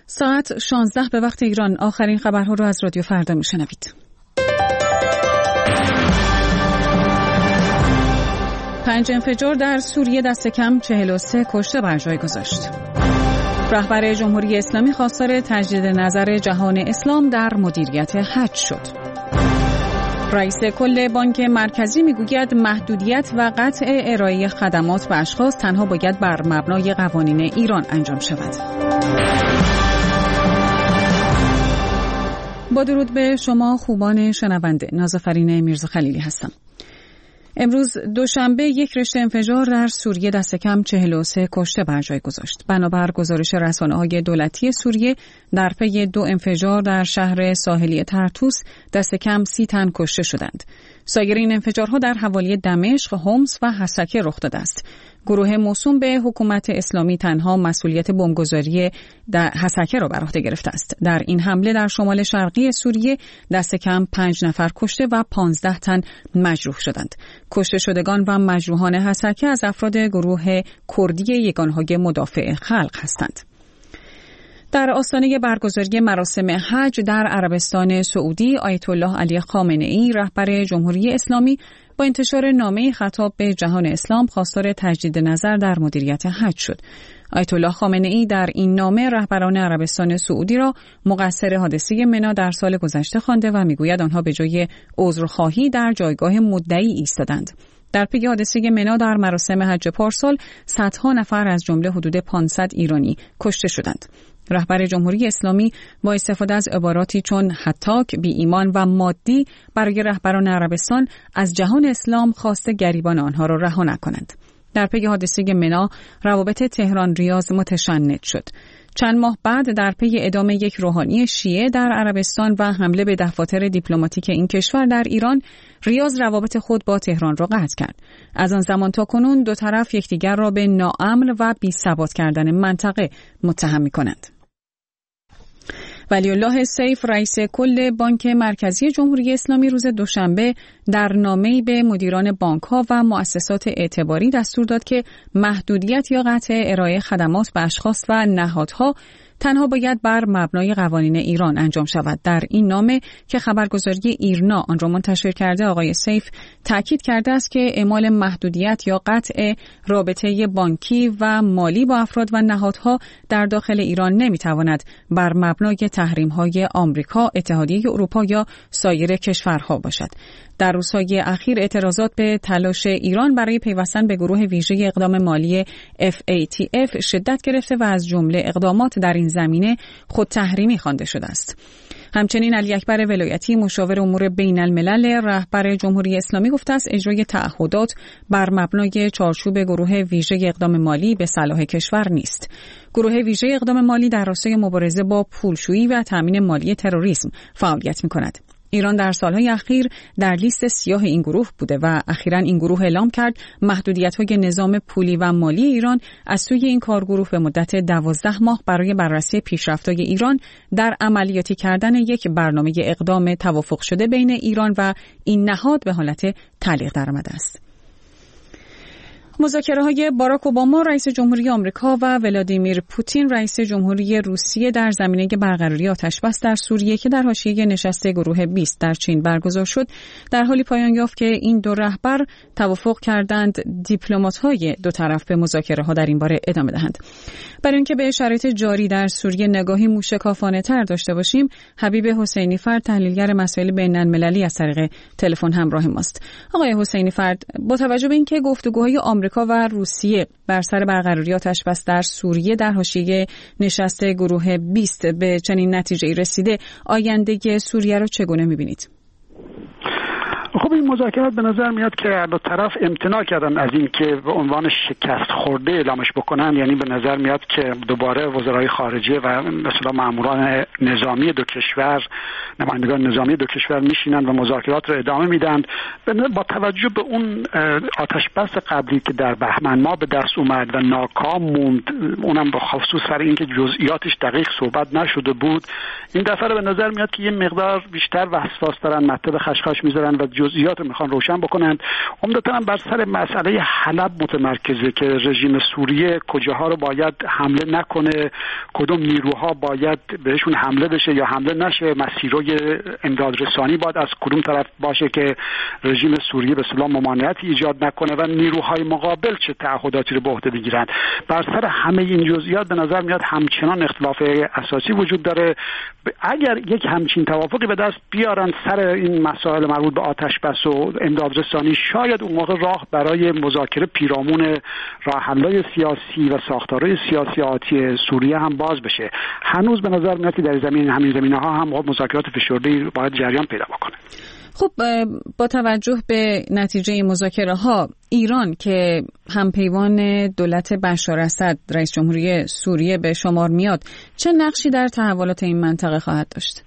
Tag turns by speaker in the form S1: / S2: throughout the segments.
S1: ساعت 16 به وقت ایران. آخرین خبرها رو از رادیو فردا میشنوید. 5 انفجار در سوریه، دست کم 43 کشته بر جای گذاشت. رهبر جمهوری اسلامی خواستار تجدید نظر جهان اسلام در مدیریت حج شد. رئیس کل بانک مرکزی میگوید محدودیت و قطع ارائه خدمات به اشخاص تنها باید بر مبنای قوانین ایران انجام شود. با درود به شما خوبان شنونده، نازافرین میرزا خلیلی هستم. امروز دوشنبه یک رشته انفجار در سوریه دست کم 43 کشته بر جای گذاشت. بنابر گزارش رسانه‌های دولتی سوریه، در پی 2 انفجار در شهر ساحلی طرطوس دست کم 30 تن کشته شدند. سایر این انفجارها در حوالی دمشق، حمص و حسکه رخ داده است. گروه موسوم به حکومت اسلامی تنها مسئولیت بمبگذاری در حسکه را بر عهده گرفته است. در این حمله در شمال شرقی سوریه دست کم 5 نفر کشته و 15 تن مجروح شدند. کشته شدگان و مجروحان حسکه از افراد گروه کردی یگانهای مدافع خلق هستند. در آستانه برگزاری مراسم حج در عربستان سعودی، آیت الله علی خامنه‌ای رهبر جمهوری اسلامی با انتشار نامه خطاب به جهان اسلام خواستار تجدید نظر در مدیریت حج شد. آیت الله خامنه‌ای در این نامه رهبران عربستان سعودی را مقصر حادثه منی در سال گذشته خوانده و میگوید آنها به جای عذرخواهی در جایگاه مدعی ایستادند. در پی حادثه منی در مراسم حج پارسال صدها نفر از جمله حدود 500 ایرانی کشته شدند. رهبر جمهوری اسلامی با استفاده از عباراتی چون هتاک، بی ایمان و مادی برای رهبران عربستان از جهان اسلام خواسته گریبان آنها را رها نکنند. در پی حادثه منی روابط تهران ریاض متشنج شد. چند ماه بعد در پی اعدام یک روحانی شیعه در عربستان و حمله به دفاتر دیپلماتیک این کشور در ایران، ریاض روابط خود با تهران را قطع کرد. از آن زمان تا کنون دو طرف یکدیگر را به ناامن و بی‌ثبات کردن منطقه متهم می‌کنند. ولیالله سیف رئیس کل بانک مرکزی جمهوری اسلامی روز دوشنبه در نامه‌ای به مدیران بانک‌ها و مؤسسات اعتباری دستور داد که محدودیت یا قطع ارائه خدمات به اشخاص و نهادها تنها باید بر مبنای قوانین ایران انجام شود. در این نامه که خبرگزاری ایرنا آن را منتشر کرده، آقای سیف تاکید کرده است که اعمال محدودیت یا قطع رابطه بانکی و مالی با افراد و نهادها در داخل ایران نمیتواند بر مبنای تحریم‌های آمریکا، اتحادیه اروپا یا سایر کشورها باشد. در روزهای اخیر اعتراضات به تلاش ایران برای پیوستن به گروه ویژه اقدام مالی FATF شدت گرفته و از جمله اقدامات در این زمینه خود تحریمی خوانده شده است. همچنین علی اکبر ولایتی مشاور امور بین الملل رهبر جمهوری اسلامی گفته است اجرای تعهدات بر مبنای چارچوب گروه ویژه اقدام مالی به صلاح کشور نیست. گروه ویژه اقدام مالی در راستای مبارزه با پولشویی و تامین مالی تروریسم فعالیت می‌کند. ایران در سالهای اخیر در لیست سیاه این گروه بوده و اخیراً این گروه اعلام کرد محدودیت‌های نظام پولی و مالی ایران از سوی این کارگروه به مدت 12 ماه برای بررسی پیشرفت‌های ایران در عملیاتی کردن یک برنامه اقدام توافق شده بین ایران و این نهاد به حالت تعلیق درآمده است. مذاکره‌های باراک اوباما رئیس جمهوری آمریکا و ولادیمیر پوتین رئیس جمهوری روسیه در زمینه برقراری آتش‌بس در سوریه که در حاشیه نشست گروه 20 در چین برگزار شد، در حالی پایان یافت که این دو رهبر توافق کردند دیپلمات‌های دو طرف به مذاکره‌ها در این باره ادامه دهند. برای اینکه به شرایط جاری در سوریه نگاهی موشکافانه‌تر داشته باشیم، حبیب حسینی فرد تحلیلگر مسائل بین‌المللی از طریق تلفن همراه ماست. آقای حسینی فرد، با توجه به اینکه گفتگوهای آمریکا و روسیه بر سر برقراری آتش‌بس در سوریه در حاشیه نشست گروه 20 به چنین نتیجه‌ای رسیده، آینده سوریه را چگونه می‌بینید؟
S2: خب این مذاکرات به نظر میاد که هر دو طرف امتناع کردن از این که به عنوان شکست خورده اعلامش بکنن. یعنی به نظر میاد که دوباره وزرای خارجه و مثلا ماموران نظامی دو کشور، نمایندگان نظامی دو کشور میشینن و مذاکرات رو ادامه میدن. با توجه به اون آتش‌بس قبلی که در بهمن ماه به دست اومد و ناکام موند، اونم به خصوص سر اینکه جزئیاتش دقیق صحبت نشده بود، این دفعه به نظر میاد که یه مقدار بیشتر وسواس دارن، مطلب خشخاش میذارن و جزئیات جزئیات رو میخوان روشن بکنند. عمدتاً بر سر مسئله حلب متمرکزه که رژیم سوریه کجاها رو باید حمله نکنه، کدوم نیروها باید بهشون حمله بشه یا حمله نشه، مسیرهای امدادرسانی باید از کدوم طرف باشه که رژیم سوریه به اصطلاح ممانعتی ایجاد نکنه و نیروهای مقابل چه تعهداتی رو به عهده بگیرند. بر سر همه این جزئیات به نظر میاد همچنان اختلاف اساسی وجود داره. اگر یک همچین توافقی به دست بیارن سر این مسائل مربوط به آتش بس و امدادرسانی، شاید اون موقع راه برای مذاکره پیرامون راه حل‌های سیاسی و ساختارهای سیاسی آتی سوریه هم باز بشه. هنوز به نظر میاد که در همین زمینه‌ها هم مذاکرات فشرده‌ای باید جریان پیدا بکنه.
S1: خب با توجه به نتیجه مذاکره‌ها، ایران که همپیمان دولت بشار اسد رئیس جمهوری سوریه به شمار میاد، چه نقشی در تحولات این منطقه خواهد داشت؟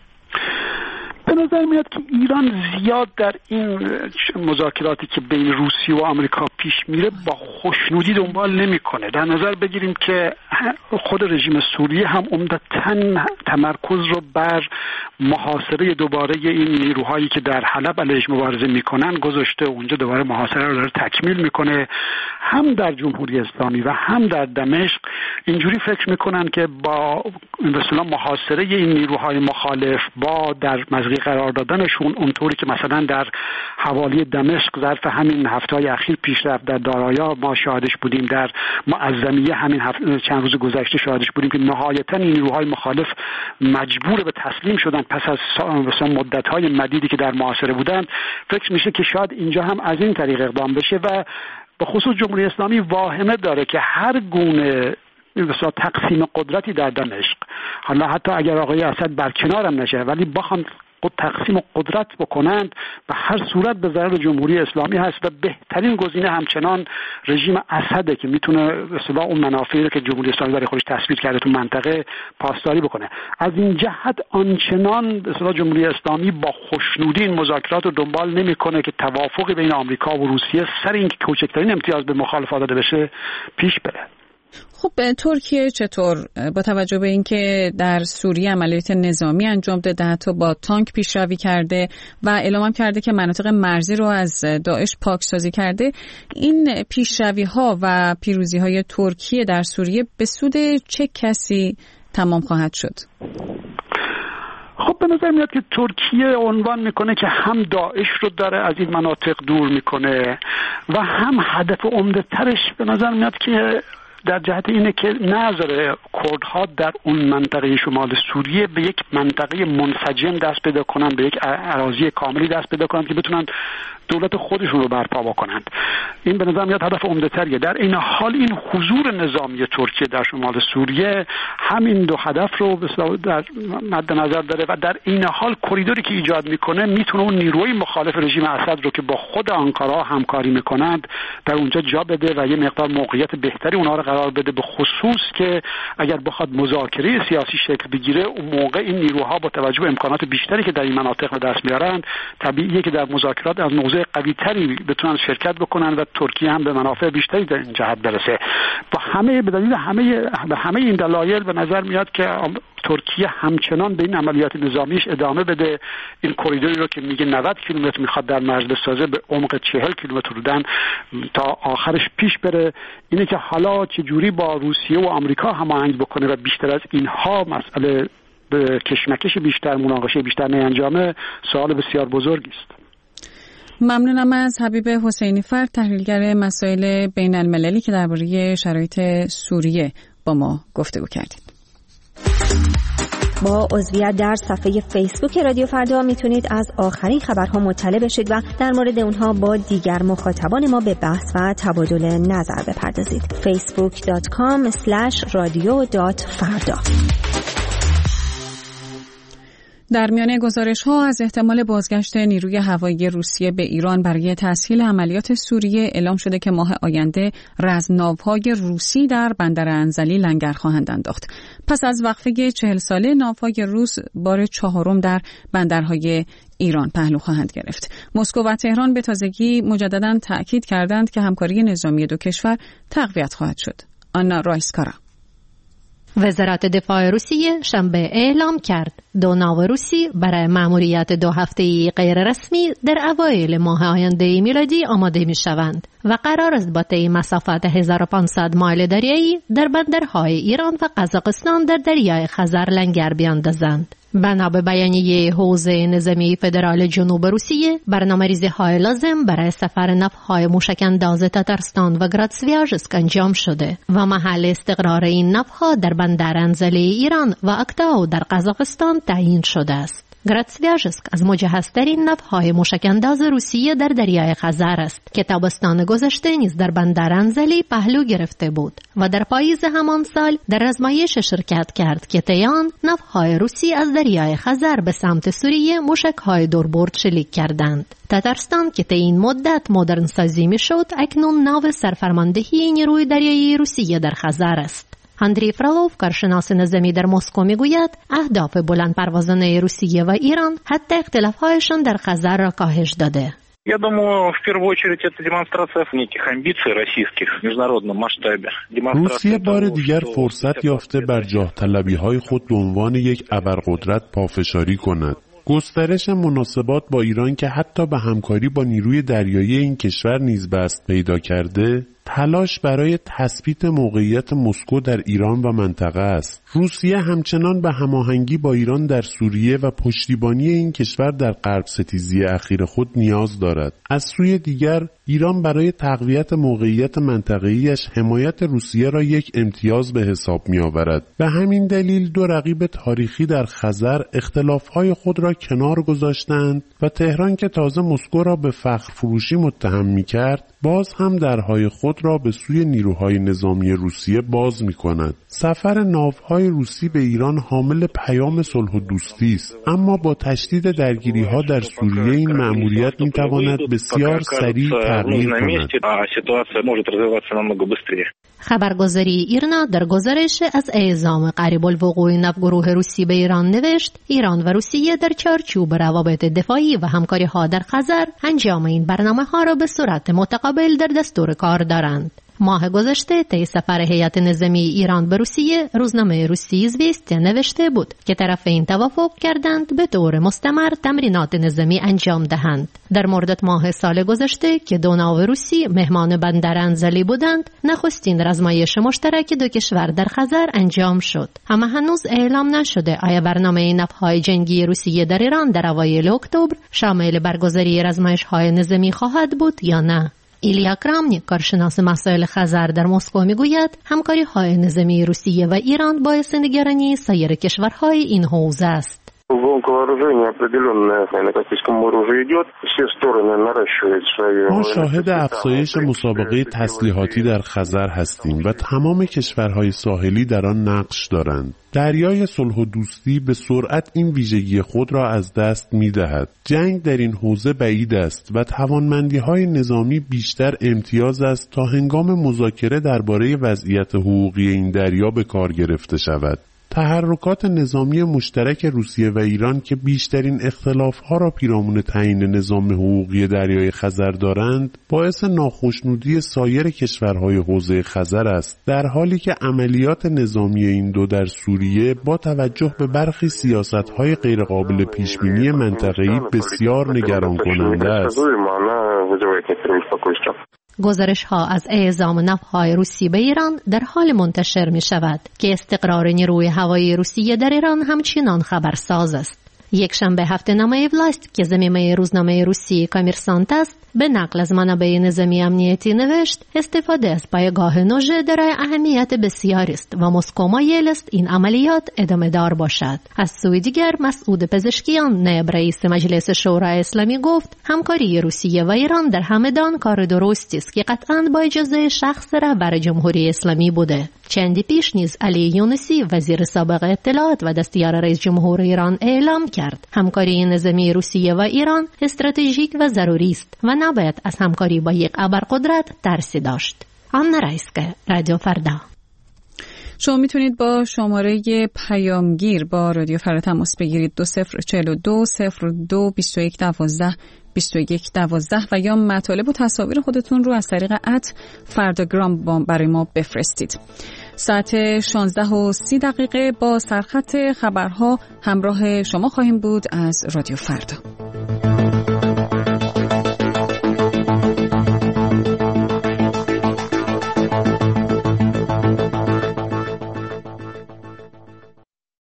S2: به نظر میاد که ایران زیاد در این مذاکراتی که بین روسیه و آمریکا پیش میره با خوشنودی دنبال نمیکنه. در نظر بگیریم که خود رژیم سوریه هم عمدتاً تمرکز رو بر محاصره دوباره این نیروهایی که در حلب علیهش مبارزه میکنن گذاشته. اونجا دوباره محاصره رو داره تکمیل میکنه. هم در جمهوری اسلامی و هم در دمشق اینجوری فکر میکنن که با مثلا محاصره این نیروهای مخالف با در مزغی قرار دادنشون، اونطوری که مثلا در حوالی دمشق ظرف همین هفته‌های اخیر پیش رفت، در دارایا ما شاهدش بودیم، در معظمیه همین چند روز گذشته شاهدش بودیم که نهایتاً این نیروهای مخالف مجبور به تسلیم شدن پس از مثلا مدت‌های مدیدی که در محاصره بودند. فکر میشه که شاید اینجا هم از این طریق اقدام بشه و به خصوص جمهوری اسلامی واهمه داره که هر گونه مثلا تقسیم قدرتی در دمشق، حالا حتی اگر آقای اسد برکنارم نشه، ولی بخوان تقسیم قدرت بکنند به هر صورت به ضرر جمهوری اسلامی هست و بهترین گزینه همچنان رژیم اسده که میتونه به اصطلاح اون منافعی رو که جمهوری اسلامی برای خودش تصویر کرده تو منطقه پاسداری بکنه. از این جهت آنچنان به اصطلاح جمهوری اسلامی با خوشنودی این مذاکرات رو دنبال نمیکنه که توافقی بین آمریکا و روسیه سر اینکه کوچکترین امتیاز به مخالفات داده بشه پیش بره.
S1: خب ترکیه چطور با توجه به اینکه در سوریه عملیات نظامی انجام داده، حتی با تانک پیشروی کرده و اعلام کرده که مناطق مرزی رو از داعش پاکسازی کرده، این پیشروی‌ها و پیروزی‌های ترکیه در سوریه به سود چه کسی تمام خواهد شد؟
S2: خب به نظر میاد که ترکیه عنوان میکنه که هم داعش رو داره از این مناطق دور میکنه و هم هدف عمده ترش به نظر میاد که در جهت اینه که نذاره کردها در اون منطقه شمال سوریه به یک منطقه منسجم دست پیدا کنن، به یک اراضی کاملی دست پیدا کنن که بتونن دولت خودشون رو برپا بکنند. این به نظر میاد هدف عمده تریه. در این حال این حضور نظامی ترکیه در شمال سوریه همین دو هدف رو در مد نظر داره و در این حال کریدوری که ایجاد میکنه میتونه اون نیروی مخالف رژیم اسد رو که با خود آنکارا همکاری میکنند در اونجا جا بده و یه مقدار موقعیت بهتری اونها رو قرار بده، به خصوص که اگر بخواد مذاکره سیاسی شکل بگیره اون موقع این نیروها با توجه به امکانات بیشتری که در این مناطق به دست میارن طبیعیه که در مذاکرات از موضع قوی‌تری بتونن شرکت بکنن و ترکیه هم به منافع بیشتری در این جهت برسه. به دلیل همه این دلایل به نظر میاد که ترکیه همچنان به این عملیات نظامیش ادامه بده. این کریدوری رو که میگه 90 کیلومتر میخواد در مرز بسازه به عمق 40 کیلومتر بودن تا آخرش پیش بره. اینه که حالا چجوری با روسیه و آمریکا هماهنگ بکنه و بیشتر از اینها مسئله به کشمکش بیشتر، مناقشه بیشتر نینجامه، سوال بسیار بزرگی است.
S1: ممنونم از حبیب حسینی فر، تحلیلگر مسائل بین المللی که درباره شرایط سوریه با ما گفتگو کردید.
S3: با عضویت در صفحه فیسبوک رادیو فردا میتونید از آخرین خبرها مطلع بشید و در مورد اونها با دیگر مخاطبان ما به بحث و تبادل نظر بپردازید. facebook.com/radio.farda.
S1: در میان گزارش‌ها از احتمال بازگشت نیروی هوایی روسیه به ایران برای تسهیل عملیات سوریه اعلام شده که ماه آینده رزمناوهای روسی در بندر انزلی لنگر خواهند انداخت. پس از وقفه 40 ساله ناوهای روس بار 4 در بندرهای ایران پهلو خواهند گرفت. مسکو و تهران به تازگی مجدداً تأکید کردند که همکاری نظامی دو کشور تقویت خواهد شد. آنا رایسکارا.
S4: وزارت دفاع روسیه شنبه اعلام کرد 2 ناو روسی برای مأموریت 2 هفته‌ای غیر رسمی در اوایل ماه آینده میلادی آماده می شوند و قرار است با طی مسافت 1500 مایل دریایی در بندرهای ایران و قزاقستان در دریای خزر لنگر بیاندازند. بنا به بیانیه حوزه نظامی فدرال جنوب روسیه، برنامه‌ریزی‌های لازم برای سفر نفهای موشک‌انداز تاترستان و گراتسویاژسک انجام شده و محل استقرار این نفها در بندر انزلی ایران و اکتاو در قزاقستان تعیین شده است. گراتسویاژسک از مجهزترین نفهای موشک‌انداز روسیه در دریای خزر است که تابستان گذشته نیز در بندر انزلی پهلو گرفته بود و در پاییز همان سال در آزمایش شرکت کرد که طی آن نفهای روسی از دریای خزر به سمت سوریه موشک‌های دوربرد شلیک کردند. تاترستان که طی این مدت مدرن سازی می‌شد، اکنون ناو سرفرماندهی نیروی دریایی روسیه در خزر است. اندری فرالوف، کارشناس نظامی در مسکو، میگوید اهداف بلند پروازانه روسیه و ایران حتی اختلاف‌هایشان در خزر را کاهش داده.
S5: Я думаю, в первую очередь это демонстрация неких амбиций российских в международном масштабе.
S6: روسیه بار دیگر فرصت یافته بر جاه طلبی‌های خود به عنوان یک ابرقدرت پافشاری کند. گسترش مناسبات با ایران که حتی به همکاری با نیروی دریایی این کشور نیز بست پیدا کرده، تلاش برای تثبیت موقعیت مسکو در ایران و منطقه است. روسیه همچنان به هماهنگی با ایران در سوریه و پشتیبانی این کشور در غرب ستیزی اخیر خود نیاز دارد. از سوی دیگر ایران برای تقویت موقعیت منطقه‌ایش حمایت روسیه را یک امتیاز به حساب می‌آورد. به همین دلیل 2 رقیب تاریخی در خزر اختلاف‌های خود را کنار گذاشتند و تهران که تازه مسکو را به فخر فروشی متهم می‌کرد، باز هم درهای خود را به سوی نیروهای نظامی روسیه باز می‌کند. سفر ناوهای روسی به ایران حامل پیام صلح و دوستی است، اما با تشدید درگیری‌ها در سوریه این مأموریت می‌تواند بسیار سریع تغییر کند.
S4: خبرگزاری ایرنا در گزارش از اعزام قریب الوقوع ناوگروه روسی به ایران نوشت ایران و روسیه در چارچوب روابط دفاعی و همکاری‌ها در خزر انجام این برنامه‌ها را به صورت متقابل در دستور کار دارند. ماه گذشته طی سفر هیئت نظامی ایران به روسیه، روزنامه روسی izvestia نوشته بود که طرفین توافق کردند به طور مستمر تمرینات نظامی انجام دهند. در مرداد ماه سال گذشته که 2 ناو روسی مهمان بندر انزلی بودند، نخستین آزمایش مشترک 2 کشور در خزر انجام شد. اما هنوز اعلام نشده آیا برنامه نفهای جنگی روسیه در ایران در اوایل اکتبر شامل برگزاری آزمایش‌های نظامی خواهد بود یا نه. ایلیا کرامنیک، کارشناس مسائل خزر در مسکو، میگوید همکاری‌های نظامی روسیه و ایران باعث نگرانی سایر کشورهای این حوزه است.
S6: ما شاهد افزایش مسابقه تسلیحاتی در خزر هستیم و تمام کشورهای ساحلی در آن نقش دارند. دریای صلح و دوستی به سرعت این ویژگی خود را از دست می‌دهد. جنگ در این حوزه بعید است و توانمندی‌های نظامی بیشتر امتیاز است تا هنگام مذاکره درباره وضعیت حقوقی این دریا به کار گرفته شود. تحرکات نظامی مشترک روسیه و ایران که بیشترین اختلاف‌ها را پیرامون تعیین نظام حقوقی دریای خزر دارند، باعث ناخشنودی سایر کشورهای حوزه خزر است، در حالی که عملیات نظامی این دو در سوریه با توجه به برخی سیاست‌های غیرقابل پیش‌بینی منطقه‌ای بسیار نگران کننده است.
S4: گزارش‌ها از اعزام نفهای روسی به ایران در حال منتشر می‌شود که استقرار نیروی هوایی روسیه در ایران همچنان خبرساز است. یکشنبه هفته‌نامه ولاست که ضمیمه روزنامه روسی کامرسانت است، به نقل از منابع نظامی امنیتی نوشت استفاده از پایگاه نوژه دارای اهمیت بسیاری است و مسکو مایل است این عملیات ادامه دار باشد. از سوی دیگر مسعود پزشکیان، نایب رئیس مجلس شورای اسلامی، گفت همکاری روسیه و ایران در همدان کار درستی است که قطعاً با اجازه شخص رهبر جمهوری اسلامی بوده. چندی پیش نیز علی یونسی، وزیر سابق اطلاعات و دستیار رئیس جمهور ایران، اعلام کرد همکاری نظامی روسیه و ایران استراتژیک و ضروری است و نباید از همکاری با یک ابرقدرت ترسی داشت. آنا رایسکه، رادیو فردا.
S1: شما میتونید با شماره پیامگیر با رادیو فردا تماس بگیرید 2042 02 21 12 21 12 و یا مطالب و تصاویر خودتون رو از طریق @فرداگرام برای ما بفرستید. ساعت 16:30 با سرخط خبرها همراه شما خواهیم بود از رادیو فردا.